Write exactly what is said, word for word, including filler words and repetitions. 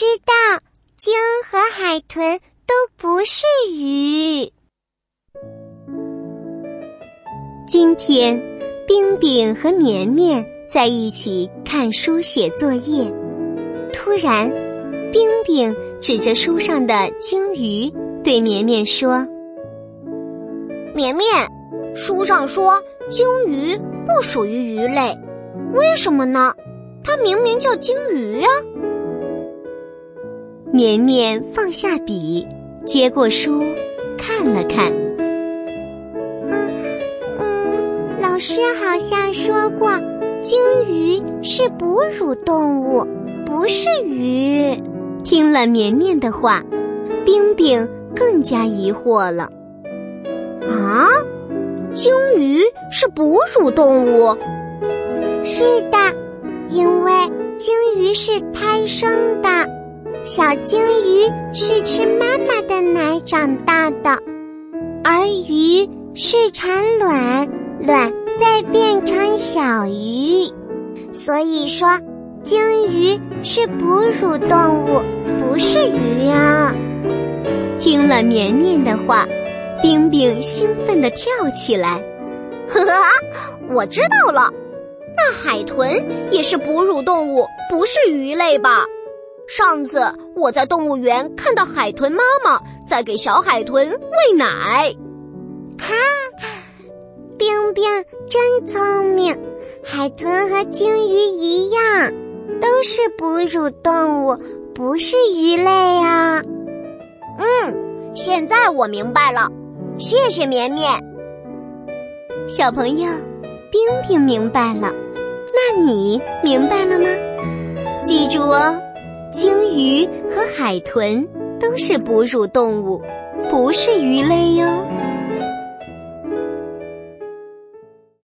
知道，鲸和海豚都不是鱼。今天，冰冰和绵绵在一起看书写作业。突然，冰冰指着书上的鲸鱼，对绵绵说： 绵绵，书上说鲸鱼不属于鱼类，为什么呢？它明明叫鲸鱼啊。 绵绵放下笔，接过书看了看。嗯嗯，老师好像说过，鲸鱼是哺乳动物，不是鱼。听了绵绵的话，冰冰更加疑惑了。 啊，鲸鱼是哺乳动物？ 是的，因为鲸鱼是胎生的，小鲸鱼是吃妈妈的奶长大的，而鱼是产卵，卵再变成小鱼。所以说，鲸鱼是哺乳动物，不是鱼啊。听了绵绵的话，冰冰兴奋地跳起来。 呵呵，我知道了，那海豚也是哺乳动物，不是鱼类吧？上次我在动物园看到海豚妈妈在给小海豚喂奶。 哈，冰冰真聪明，海豚和鲸鱼一样，都是哺乳动物，不是鱼类啊。 嗯，现在我明白了，谢谢绵绵。 小朋友，冰冰明白了，那你明白了吗？记住哦，鲸鱼和海豚都是哺乳动物，不是鱼类哟。